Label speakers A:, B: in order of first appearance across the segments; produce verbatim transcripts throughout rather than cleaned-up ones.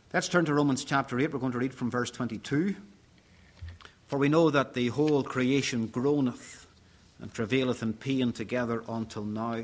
A: Let's turn to Romans chapter eight. We're going to read from verse twenty-two. For we know that the whole creation groaneth and travaileth in pain together until now.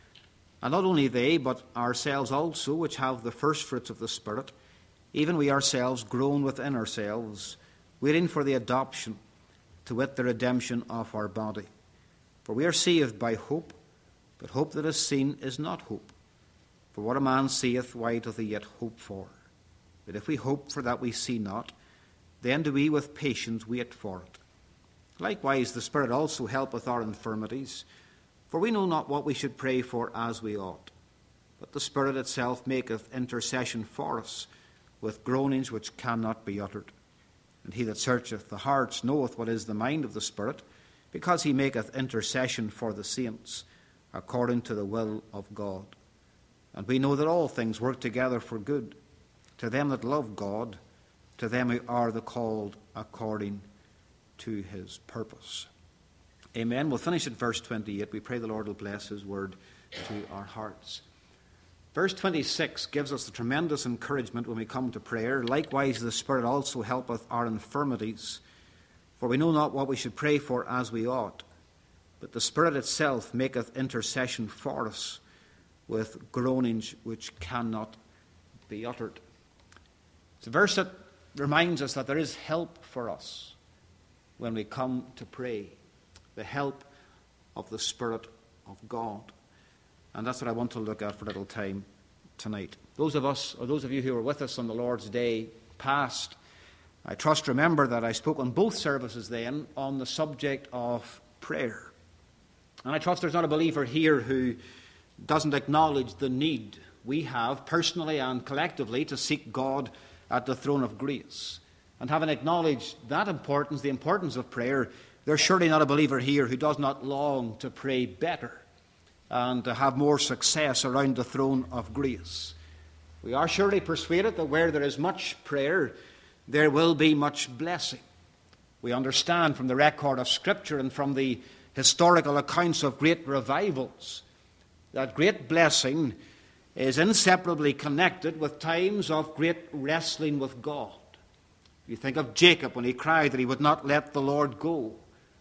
A: And not only they, but ourselves also, which have the first fruits of the Spirit, even we ourselves groan within ourselves, waiting for the adoption, to wit, the redemption of our body. For we are saved by hope, but hope that is seen is not hope. For what a man seeth, why doth he yet hope for? But if we hope for that we see not, then do we with patience wait for it. Likewise the Spirit also helpeth our infirmities, for we know not what we should pray for as we ought. But the Spirit itself maketh intercession for us, with groanings which cannot be uttered. And he that searcheth the hearts knoweth what is the mind of the Spirit, because he maketh intercession for the saints, according to the will of God. And we know that all things work together for good, to them that love God, to them who are the called according to his purpose. Amen. We'll finish at verse twenty-eight. We pray the Lord will bless his word to our hearts. Verse twenty-six gives us the tremendous encouragement when we come to prayer. Likewise the Spirit also helpeth our infirmities, for we know not what we should pray for as we ought. But the Spirit itself maketh intercession for us, with groanings which cannot be uttered. It's a verse that reminds us that there is help for us when we come to pray. The help of the Spirit of God. And that's what I want to look at for a little time tonight. Those of us, or those of you who were with us on the Lord's Day past, I trust remember that I spoke on both services then on the subject of prayer. And I trust there's not a believer here who doesn't acknowledge the need we have personally and collectively to seek God at the throne of grace. And having acknowledged that importance, the importance of prayer, there's surely not a believer here who does not long to pray better and to have more success around the throne of grace. We are surely persuaded that where there is much prayer, there will be much blessing. We understand from the record of Scripture and from the historical accounts of great revivals that great blessing is inseparably connected with times of great wrestling with God. You think of Jacob when he cried that he would not let the Lord go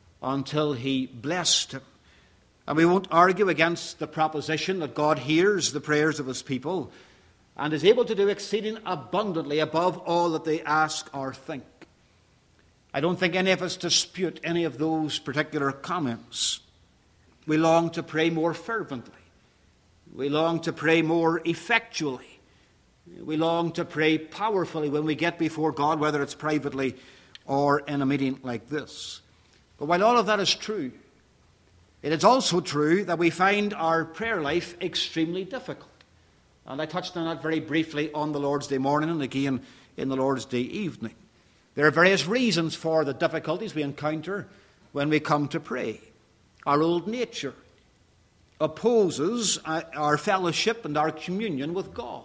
A: until he blessed him. And we won't argue against the proposition that God hears the prayers of his people and is able to do exceeding abundantly above all that they ask or think. I don't think any of us dispute any of those particular comments. We long to pray more fervently. We long to pray more effectually. We long to pray powerfully when we get before God, whether it's privately or in a meeting like this. But while all of that is true, it is also true that we find our prayer life extremely difficult. And I touched on that very briefly on the Lord's Day morning and again in the Lord's Day evening. There are various reasons for the difficulties we encounter when we come to pray. Our old nature opposes our fellowship and our communion with God.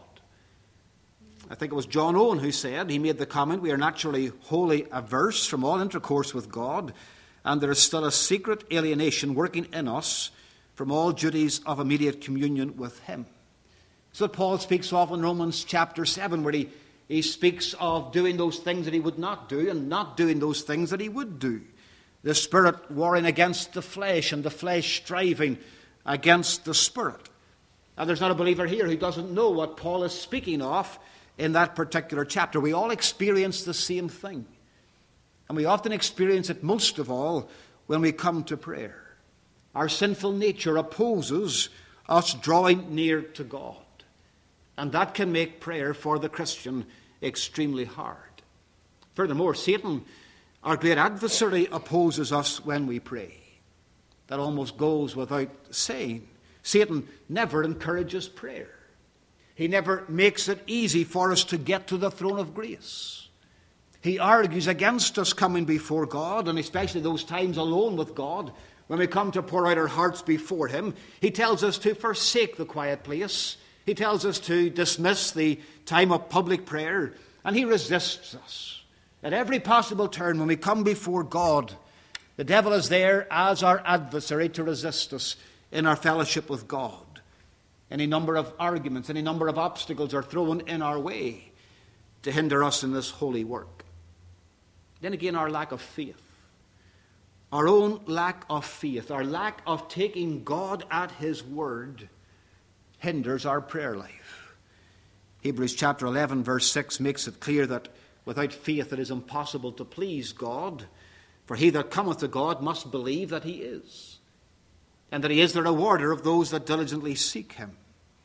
A: I think it was John Owen who said, he made the comment, we are naturally wholly averse from all intercourse with God, and there is still a secret alienation working in us from all duties of immediate communion with him. So Paul speaks of in Romans chapter seven, where he, he speaks of doing those things that he would not do and not doing those things that he would do. The Spirit warring against the flesh and the flesh striving against the Spirit. And there's not a believer here who doesn't know what Paul is speaking of in that particular chapter. We all experience the same thing. And we often experience it most of all when we come to prayer. Our sinful nature opposes us drawing near to God. And that can make prayer for the Christian extremely hard. Furthermore, Satan, our great adversary, opposes us when we pray. That almost goes without saying. Satan never encourages prayer. He never makes it easy for us to get to the throne of grace. He argues against us coming before God, and especially those times alone with God, when we come to pour out our hearts before him. He tells us to forsake the quiet place. He tells us to dismiss the time of public prayer, and he resists us. At every possible turn when we come before God, the devil is there as our adversary to resist us in our fellowship with God. Any number of arguments, any number of obstacles are thrown in our way. to hinder us in this holy work. Then again, our lack of faith. Our own lack of faith, our lack of taking God at his word hinders our prayer life. Hebrews chapter eleven verse six makes it clear that without faith it is impossible to please God. For he that cometh to God must believe that he is, and that he is the rewarder of those that diligently seek him.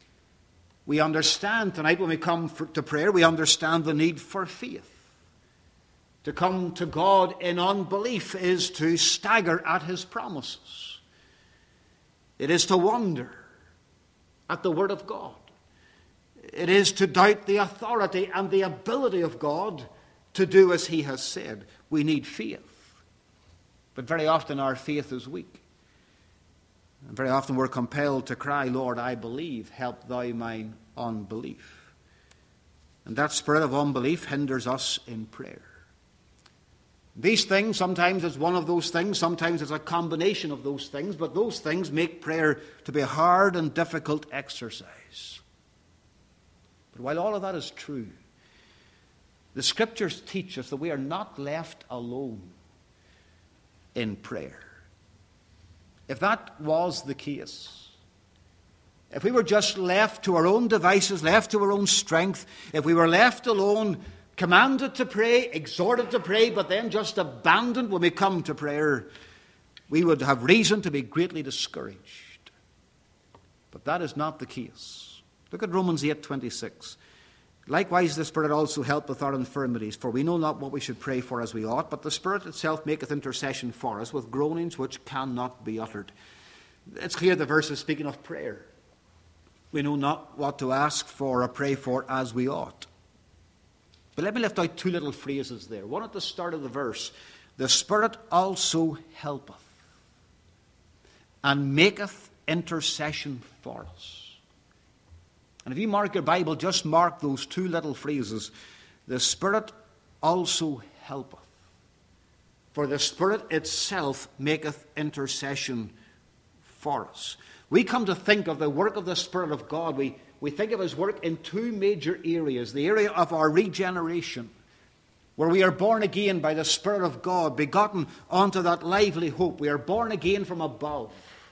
A: We understand tonight when we come for, to prayer, we understand the need for faith. To come to God in unbelief is to stagger at his promises. It is to wonder at the word of God. It is to doubt the authority and the ability of God to do as he has said. We need faith. But very often our faith is weak. And very often we're compelled to cry, Lord, I believe, help thou mine unbelief. And that spirit of unbelief hinders us in prayer. These things, sometimes it's one of those things, sometimes it's a combination of those things, but those things make prayer to be a hard and difficult exercise. But while all of that is true, the Scriptures teach us that we are not left alone in prayer. If that was the case, if we were just left to our own devices, left to our own strength, if we were left alone, commanded to pray, exhorted to pray, but then just abandoned when we come to prayer, we would have reason to be greatly discouraged. But that is not the case. Look at Romans eight twenty-six. Likewise the Spirit also helpeth our infirmities, for we know not what we should pray for as we ought, but the Spirit itself maketh intercession for us with groanings which cannot be uttered. It's clear the verse is speaking of prayer. We know not what to ask for or pray for as we ought. But let me lift out two little phrases there. One at the start of the verse. The Spirit also helpeth and maketh intercession for us. And if you mark your Bible, just mark those two little phrases. The Spirit also helpeth. For the Spirit itself maketh intercession for us. We come to think of the work of the Spirit of God. We We think of his work in two major areas. The area of our regeneration, where we are born again by the Spirit of God, begotten unto that lively hope. We are born again from above,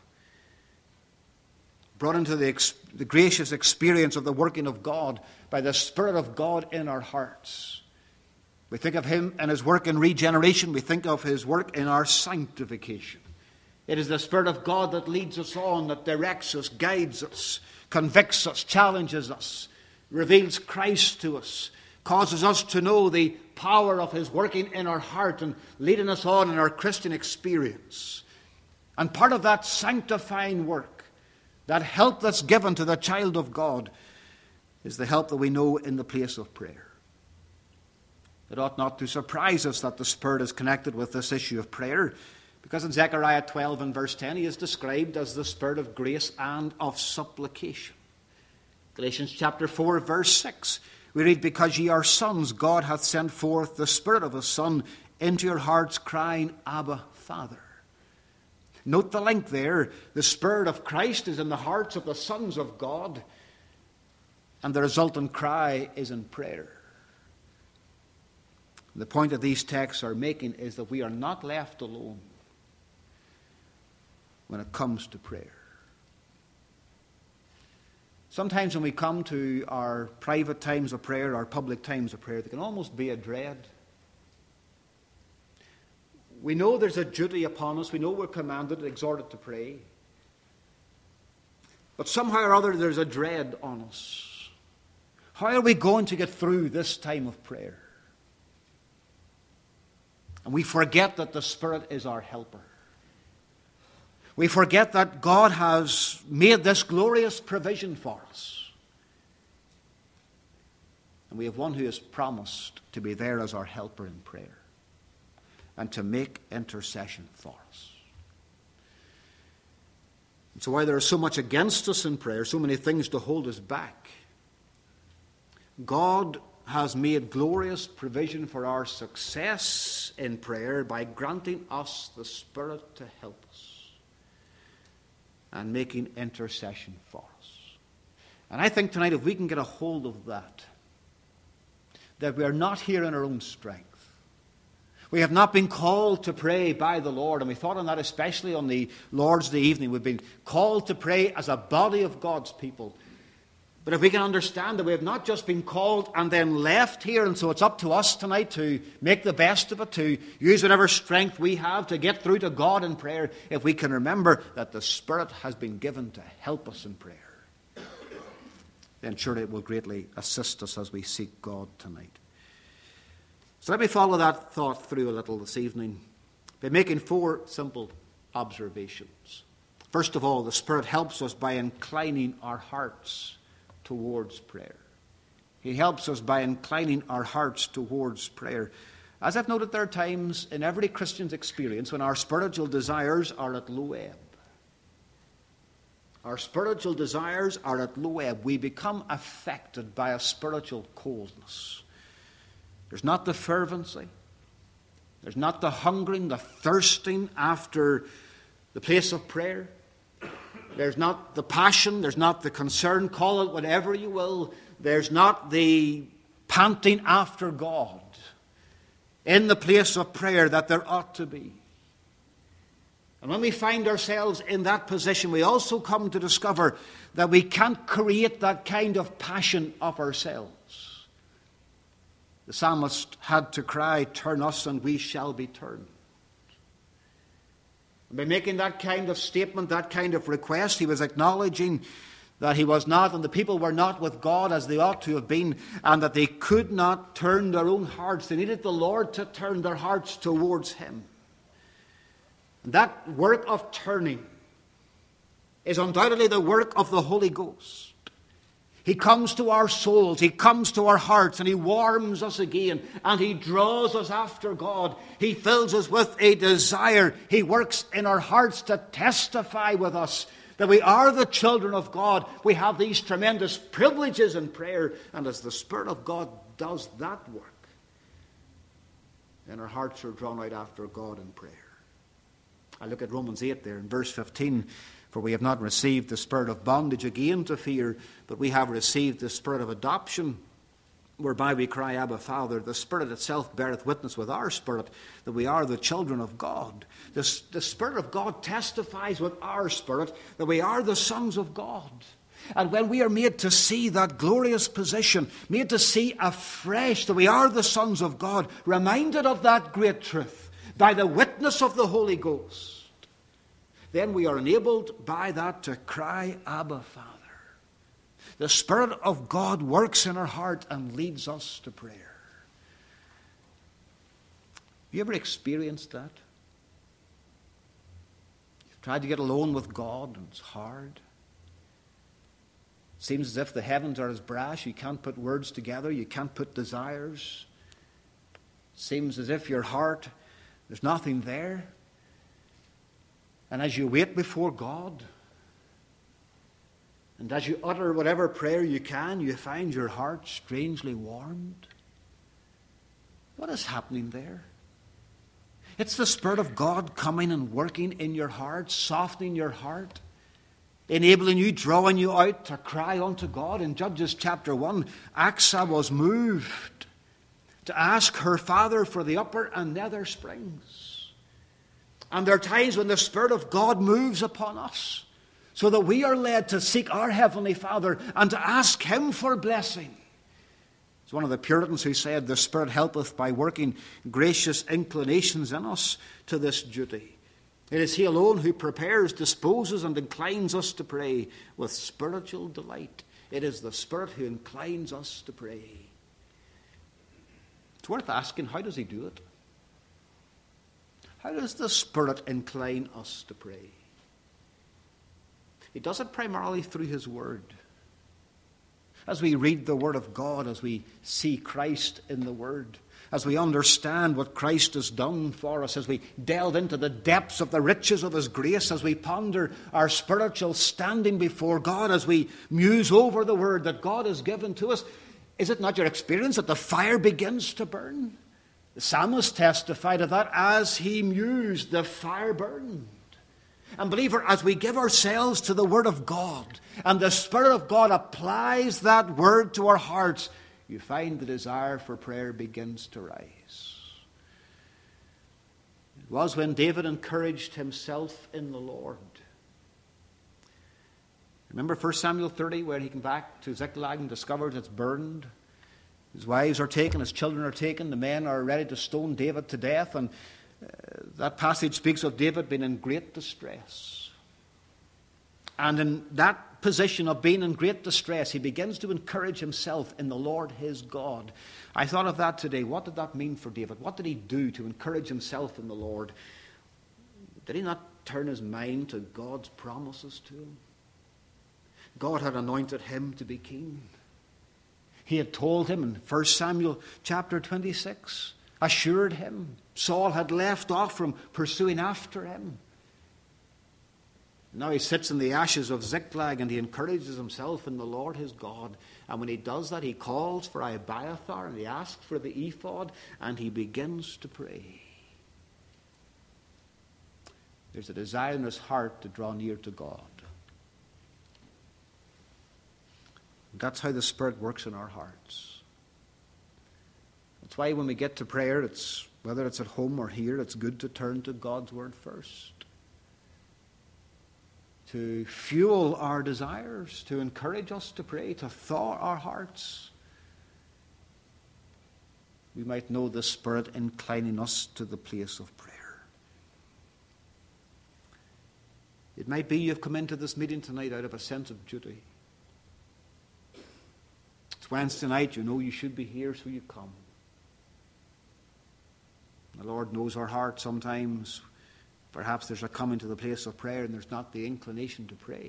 A: brought into the, ex- the gracious experience of the working of God by the Spirit of God in our hearts. We think of him and his work in regeneration. We think of his work in our sanctification. It is the Spirit of God that leads us on, that directs us, guides us, convicts us, challenges us, reveals Christ to us, causes us to know the power of his working in our heart and leading us on in our Christian experience. And part of that sanctifying work, that help that's given to the child of God, is the help that we know in the place of prayer. It ought not to surprise us that the Spirit is connected with this issue of prayer, because in Zechariah twelve and verse ten, he is described as the Spirit of grace and of supplication. Galatians chapter four, verse six, we read, Because ye are sons, God hath sent forth the Spirit of his Son into your hearts, crying, Abba, Father. Note the link there. The Spirit of Christ is in the hearts of the sons of God, and the resultant cry is in prayer. The point that these texts are making is that we are not left alone when it comes to prayer. Sometimes when we come to our private times of prayer, our public times of prayer, there can almost be a dread. We know there's a duty upon us. We know we're commanded, exhorted to pray. But somehow or other there's a dread on us. How are we going to get through this time of prayer? And we forget that the Spirit is our helper. We forget that God has made this glorious provision for us. And we have one who has promised to be there as our helper in prayer and to make intercession for us. And so while there is so much against us in prayer, so many things to hold us back, God has made glorious provision for our success in prayer by granting us the Spirit to help us and making intercession for us. And I think tonight if we can get a hold of that, that we are not here in our own strength. We have not been called to pray by the Lord, and we thought on that especially on the Lord's Day evening. We've been called to pray as a body of God's people. But if we can understand that we have not just been called and then left here, and so it's up to us tonight to make the best of it, to use whatever strength we have to get through to God in prayer, if we can remember that the Spirit has been given to help us in prayer, then surely it will greatly assist us as we seek God tonight. So let me follow that thought through a little this evening by making four simple observations. First of all, the Spirit helps us by inclining our hearts towards prayer. He helps us by inclining our hearts towards prayer. As I've noted, there are times in every Christian's experience when our spiritual desires are at low ebb. Our spiritual desires are at low ebb. We become affected by a spiritual coldness. There's not the fervency. There's not the hungering, the thirsting after the place of prayer. There's not the passion. There's not the concern. Call it whatever you will. There's not the panting after God in the place of prayer that there ought to be. And when we find ourselves in that position, we also come to discover that we can't create that kind of passion of ourselves. The psalmist had to cry, "Turn us and we shall be turned." And by making that kind of statement, that kind of request, he was acknowledging that he was not, and the people were not with God as they ought to have been, and that they could not turn their own hearts. They needed the Lord to turn their hearts towards him. And that work of turning is undoubtedly the work of the Holy Ghost. He comes to our souls, he comes to our hearts, and he warms us again, and he draws us after God. He fills us with a desire. He works in our hearts to testify with us that we are the children of God. We have these tremendous privileges in prayer, and as the Spirit of God does that work, then our hearts are drawn out after God in prayer. I look at Romans eight there in verse fifteen. For we have not received the spirit of bondage again to fear, but we have received the spirit of adoption, whereby we cry, Abba, Father. The Spirit itself beareth witness with our spirit that we are the children of God. The, the Spirit of God testifies with our spirit that we are the sons of God. And when we are made to see that glorious position, made to see afresh that we are the sons of God, reminded of that great truth by the witness of the Holy Ghost, then we are enabled by that to cry, Abba, Father. The Spirit of God works in our heart and leads us to prayer. Have you ever experienced that? You've tried to get alone with God and it's hard. It seems as if the heavens are as brass. You can't put words together. You can't put desires. It seems as if your heart, there's nothing there. And as you wait before God, and as you utter whatever prayer you can, you find your heart strangely warmed. What is happening there? It's the Spirit of God coming and working in your heart, softening your heart, enabling you, drawing you out to cry unto God. In Judges chapter one, Achsah was moved to ask her father for the upper and nether springs. And there are times when the Spirit of God moves upon us so that we are led to seek our Heavenly Father and to ask Him for blessing. It's one of the Puritans who said, the Spirit helpeth by working gracious inclinations in us to this duty. It is He alone who prepares, disposes, and inclines us to pray with spiritual delight. It is the Spirit who inclines us to pray. It's worth asking, how does He do it? How does the Spirit incline us to pray? He does it primarily through His Word. As we read the Word of God, as we see Christ in the Word, as we understand what Christ has done for us, as we delve into the depths of the riches of His grace, as we ponder our spiritual standing before God, as we muse over the Word that God has given to us, is it not your experience that the fire begins to burn? The psalmist testified of that. As he mused, the fire burned. And believer, as we give ourselves to the Word of God, and the Spirit of God applies that Word to our hearts, you find the desire for prayer begins to rise. It was when David encouraged himself in the Lord. Remember First Samuel thirty, where he came back to Ziklag and discovered it's burned? His wives are taken, his children are taken, the men are ready to stone David to death, and uh, that passage speaks of David being in great distress. And in that position of being in great distress, he begins to encourage himself in the Lord his God. I thought of that today. What did that mean for David? What did he do to encourage himself in the Lord? Did he not turn his mind to God's promises to him? God had anointed him to be king. He had told him in First Samuel chapter twenty-six, assured him Saul had left off from pursuing after him. Now he sits in the ashes of Ziklag and he encourages himself in the Lord his God. And when he does that, he calls for Abiathar and he asks for the ephod and he begins to pray. There's a desire in his heart to draw near to God. That's how the Spirit works in our hearts. That's why when we get to prayer, it's whether it's at home or here, it's good to turn to God's Word first. To fuel our desires, to encourage us to pray, to thaw our hearts. We might know the Spirit inclining us to the place of prayer. It might be you've come into this meeting tonight out of a sense of duty. It's Wednesday night, you know you should be here, so you come. The Lord knows our heart sometimes. Perhaps there's a coming to the place of prayer and there's not the inclination to pray.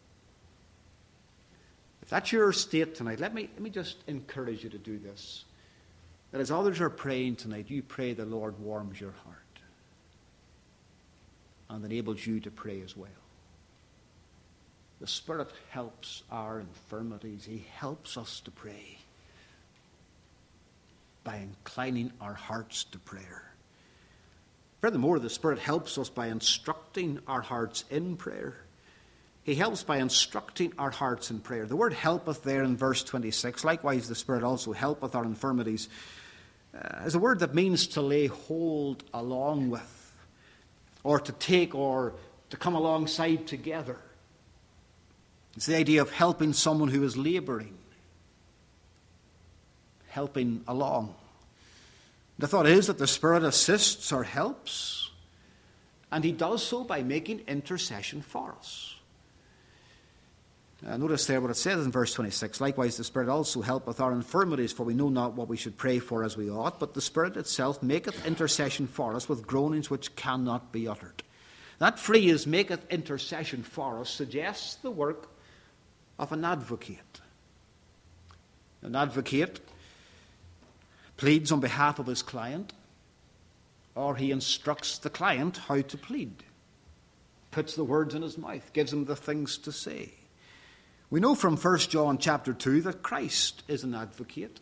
A: If that's your state tonight, let me, let me just encourage you to do this. That as others are praying tonight, you pray the Lord warms your heart and enables you to pray as well. The Spirit helps our infirmities. He helps us to pray by inclining our hearts to prayer. Furthermore, the Spirit helps us by instructing our hearts in prayer. He helps by instructing our hearts in prayer. The word helpeth there in verse twenty-six, likewise the Spirit also helpeth our infirmities, uh, is a word that means to lay hold along with, or to take, or to come alongside together. It's the idea of helping someone who is laboring, helping along. The thought is that the Spirit assists or helps, and he does so by making intercession for us. Uh, notice there what it says in verse twenty-six, likewise the Spirit also helpeth our infirmities, for we know not what we should pray for as we ought, but the Spirit itself maketh intercession for us with groanings which cannot be uttered. That phrase, maketh intercession for us, suggests the work of an advocate. An advocate pleads on behalf of his client, or he instructs the client how to plead, puts the words in his mouth, gives him the things to say. We know from First John chapter two that Christ is an advocate.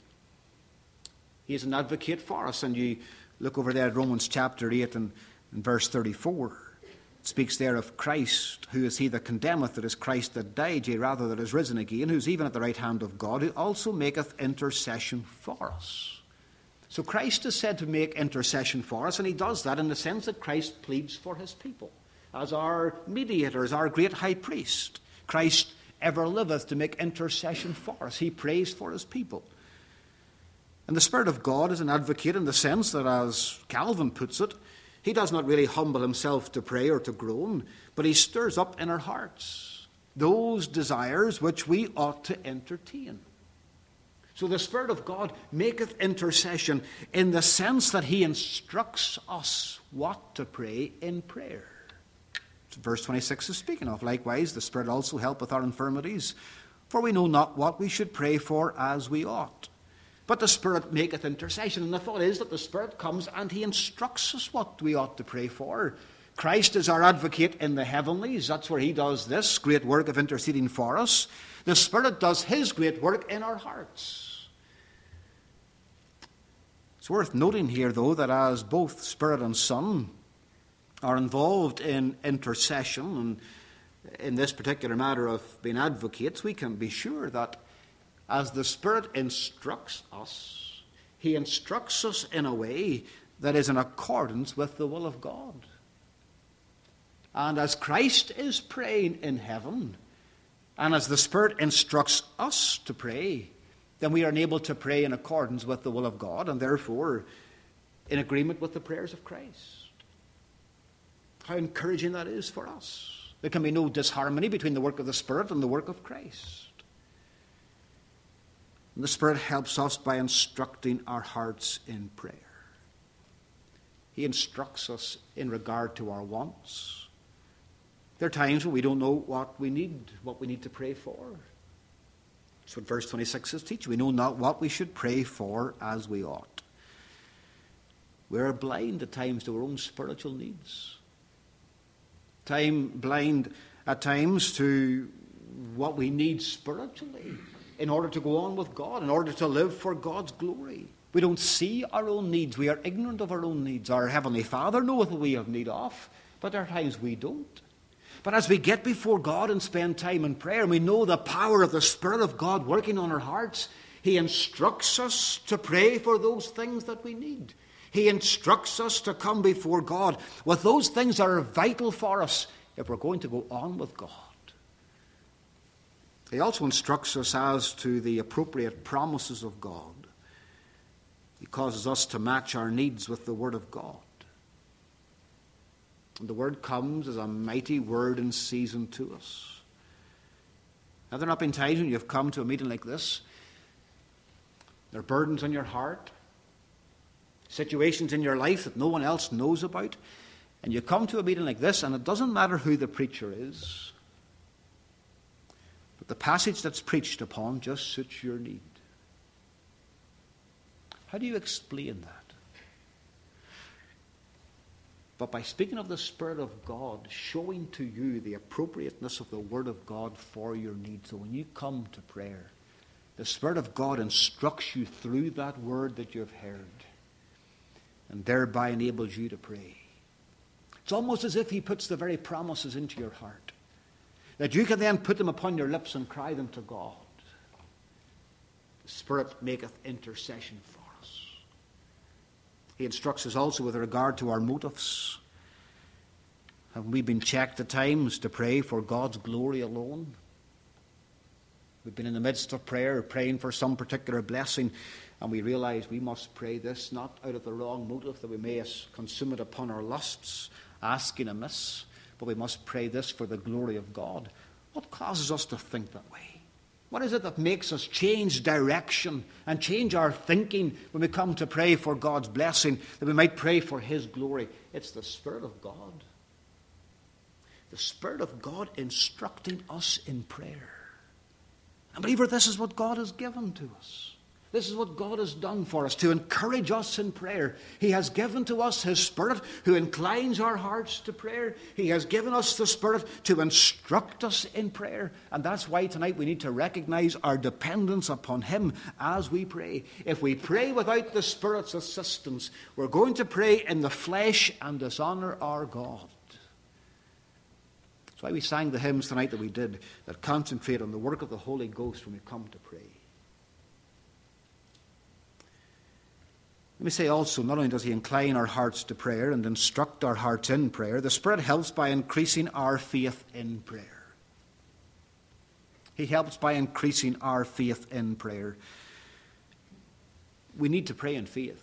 A: He is an advocate for us, and you look over there at Romans chapter eight and, and verse thirty-four. It speaks there of Christ, who is he that condemneth? It is Christ that died, yea, rather that is risen again, who's even at the right hand of God, who also maketh intercession for us. So Christ is said to make intercession for us, and he does that in the sense that Christ pleads for his people. As our mediator, as our great high priest, Christ ever liveth to make intercession for us. He prays for his people. And the Spirit of God is an advocate in the sense that, as Calvin puts it, he does not really humble himself to pray or to groan, but he stirs up in our hearts those desires which we ought to entertain. So the Spirit of God maketh intercession in the sense that he instructs us what to pray in prayer. Verse twenty-six is speaking of. Likewise, the Spirit also helpeth our infirmities, for we know not what we should pray for as we ought. But the Spirit maketh intercession. And the thought is that the Spirit comes and he instructs us what we ought to pray for. Christ is our advocate in the heavenlies. That's where he does this great work of interceding for us. The Spirit does his great work in our hearts. It's worth noting here, though, that as both Spirit and Son are involved in intercession, and in this particular matter of being advocates, we can be sure that as the Spirit instructs us, he instructs us in a way that is in accordance with the will of God. And as Christ is praying in heaven, and as the Spirit instructs us to pray, then we are enabled to pray in accordance with the will of God, and therefore in agreement with the prayers of Christ. How encouraging that is for us. There can be no disharmony between the work of the Spirit and the work of Christ. And the Spirit helps us by instructing our hearts in prayer. He instructs us in regard to our wants. There are times when we don't know what we need, what we need to pray for. That's what verse twenty-six is teaching. We know not what we should pray for as we ought. We're blind at times to our own spiritual needs. Time blind at times to what we need spiritually in order to go on with God, in order to live for God's glory. We don't see our own needs. We are ignorant of our own needs. Our Heavenly Father knoweth what we have need of, but there are times we don't. But as we get before God and spend time in prayer, and we know the power of the Spirit of God working on our hearts, He instructs us to pray for those things that we need. He instructs us to come before God with those things that are vital for us if we're going to go on with God. He also instructs us as to the appropriate promises of God. He causes us to match our needs with the Word of God. And the Word comes as a mighty word in season to us. Have there not been times when you've come to a meeting like this? There are burdens on your heart, situations in your life that no one else knows about, and you come to a meeting like this, and it doesn't matter who the preacher is, but the passage that's preached upon just suits your need. How do you explain that? But by speaking of the Spirit of God, showing to you the appropriateness of the Word of God for your needs. So when you come to prayer, the Spirit of God instructs you through that Word that you've heard, and thereby enables you to pray. It's almost as if He puts the very promises into your heart, that you can then put them upon your lips and cry them to God. The Spirit maketh intercession for us. He instructs us also with regard to our motives. Have we been checked at times to pray for God's glory alone? We've been in the midst of prayer, praying for some particular blessing, and we realize we must pray this not out of the wrong motive that we may consume it upon our lusts, asking amiss, but we must pray this for the glory of God. What causes us to think that way? What is it that makes us change direction and change our thinking when we come to pray for God's blessing, that we might pray for His glory? It's the Spirit of God. The Spirit of God instructing us in prayer. And believer, this is what God has given to us. This is what God has done for us, to encourage us in prayer. He has given to us His Spirit who inclines our hearts to prayer. He has given us the Spirit to instruct us in prayer. And that's why tonight we need to recognize our dependence upon Him as we pray. If we pray without the Spirit's assistance, we're going to pray in the flesh and dishonor our God. That's why we sang the hymns tonight that we did, that concentrate on the work of the Holy Ghost when we come to pray. Let me say also, not only does He incline our hearts to prayer and instruct our hearts in prayer, the Spirit helps by increasing our faith in prayer. He helps by increasing our faith in prayer. We need to pray in faith.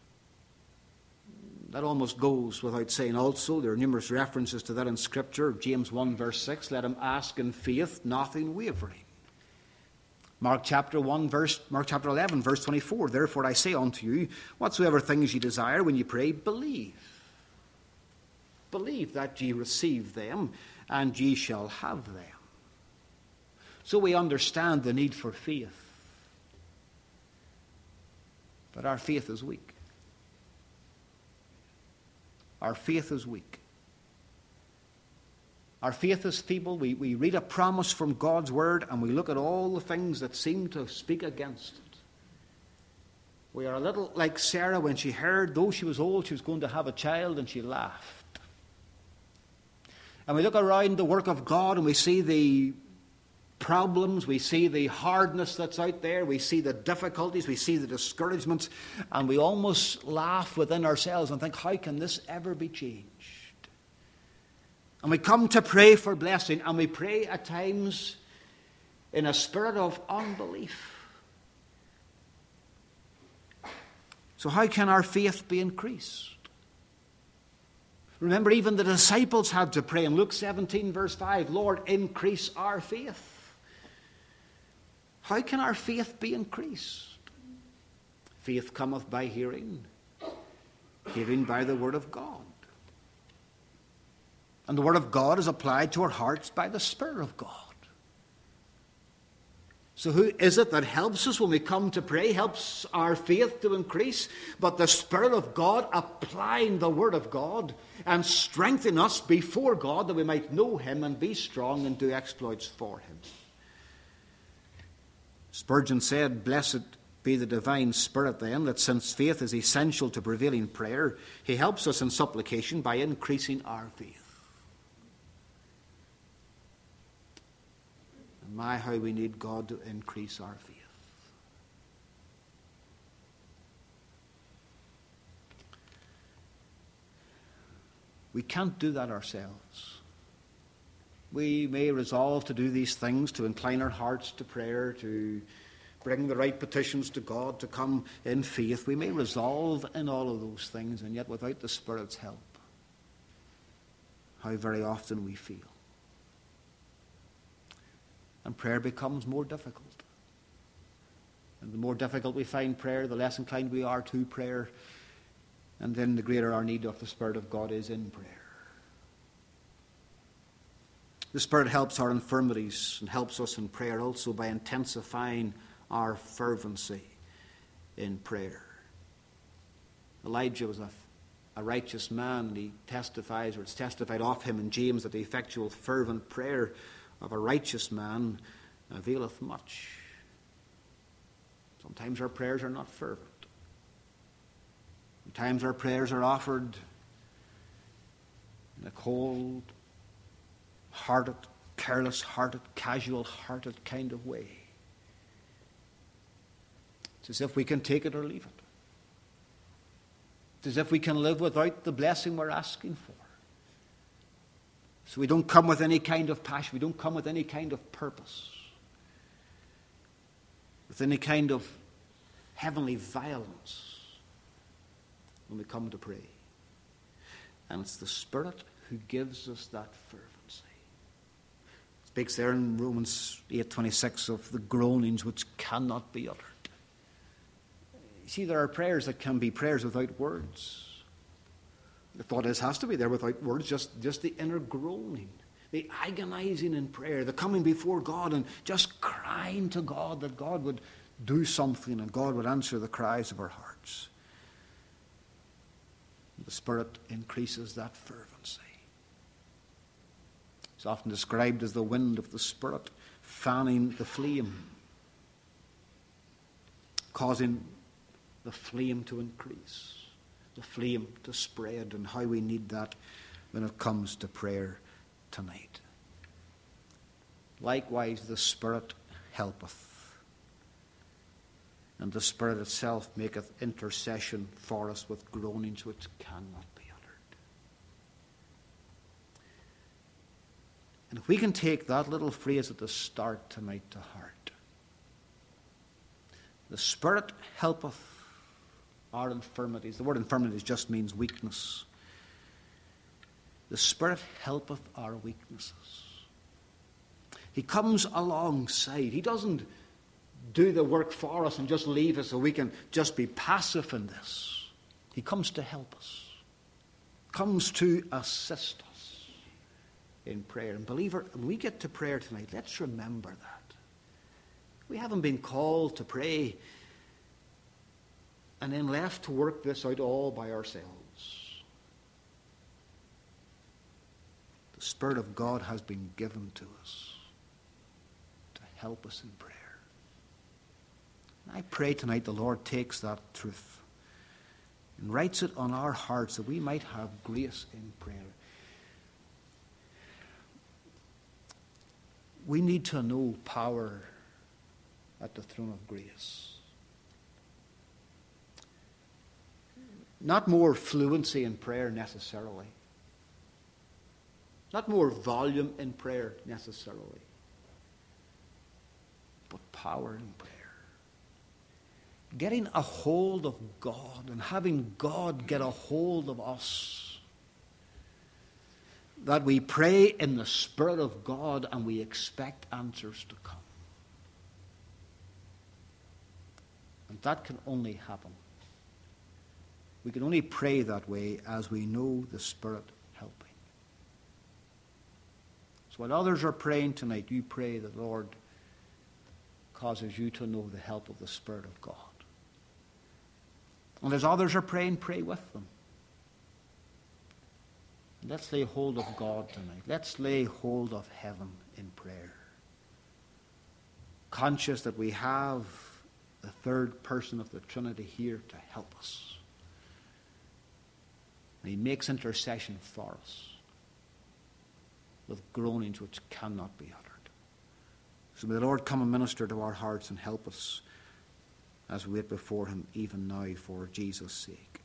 A: That almost goes without saying also. There are numerous references to that in Scripture. James one verse six, let him ask in faith, nothing wavering. Mark chapter one, verse Mark chapter eleven, verse twenty-four. Therefore I say unto you, whatsoever things ye desire when ye pray, believe. Believe that ye receive them, and ye shall have them. So we understand the need for faith. But our faith is weak. Our faith is weak. Our faith is feeble. We, we read a promise from God's Word and we look at all the things that seem to speak against it. We are a little like Sarah when she heard, though she was old, she was going to have a child, and she laughed. And we look around the work of God and we see the problems, we see the hardness that's out there, we see the difficulties, we see the discouragement, and we almost laugh within ourselves and think, how can this ever be changed? And we come to pray for blessing, and we pray at times in a spirit of unbelief. So how can our faith be increased? Remember, even the disciples had to pray in Luke seventeen, verse five, Lord, increase our faith. How can our faith be increased? Faith cometh by hearing, hearing by the word of God. And the word of God is applied to our hearts by the Spirit of God. So who is it that helps us when we come to pray, helps our faith to increase? But the Spirit of God applying the Word of God and strengthening us before God that we might know Him and be strong and do exploits for Him. Spurgeon said, blessed be the divine Spirit then, that since faith is essential to prevailing prayer, He helps us in supplication by increasing our faith. My, how we need God to increase our faith. We can't do that ourselves. We may resolve to do these things, to incline our hearts to prayer, to bring the right petitions to God, to come in faith. We may resolve in all of those things, and yet without the Spirit's help, how very often we feel. And prayer becomes more difficult. And the more difficult we find prayer, the less inclined we are to prayer. And then the greater our need of the Spirit of God is in prayer. The Spirit helps our infirmities and helps us in prayer also by intensifying our fervency in prayer. Elijah was a, a righteous man, and he testifies, or it's testified of him in James, that the effectual fervent prayer of a righteous man availeth much. Sometimes our prayers are not fervent. Sometimes our prayers are offered in a cold-hearted, careless-hearted, casual-hearted kind of way. It's as if we can take it or leave it. It's as if we can live without the blessing we're asking for. So we don't come with any kind of passion. We don't come with any kind of purpose. With any kind of heavenly violence when we come to pray. And it's the Spirit who gives us that fervency. It speaks there in Romans eight twenty-six of the groanings which cannot be uttered. You see, there are prayers that can be prayers without words. The thought is, has to be there without words, just, just the inner groaning, the agonizing in prayer, the coming before God and just crying to God that God would do something and God would answer the cries of our hearts. The Spirit increases that fervency. It's often described as the wind of the Spirit fanning the flame, causing the flame to increase, the flame to spread, and how we need that when it comes to prayer tonight. Likewise, the Spirit helpeth, and the Spirit itself maketh intercession for us with groanings which cannot be uttered. And if we can take that little phrase at the start tonight to heart, the Spirit helpeth our infirmities. The word infirmities just means weakness. The Spirit helpeth our weaknesses. He comes alongside. He doesn't do the work for us and just leave us so we can just be passive in this. He comes to help us. Comes to assist us in prayer. And believer, when we get to prayer tonight, let's remember that. We haven't been called to pray and then left to work this out all by ourselves. The Spirit of God has been given to us to help us in prayer. And I pray tonight the Lord takes that truth and writes it on our hearts that we might have grace in prayer. we need to know power at the throne of grace. Not more fluency in prayer necessarily. Not more volume in prayer necessarily. But power in prayer. Getting a hold of God and having God get a hold of us. That we pray in the Spirit of God and we expect answers to come. And that can only happen. We can only pray that way as we know the Spirit helping. So while others are praying tonight, you pray that the Lord causes you to know the help of the Spirit of God. And as others are praying, pray with them. And let's lay hold of God tonight. Let's lay hold of heaven in prayer. Conscious that we have the third person of the Trinity here to help us. And he makes intercession for us with groanings which cannot be uttered. So may the Lord come and minister to our hearts and help us as we wait before him even now for Jesus' sake.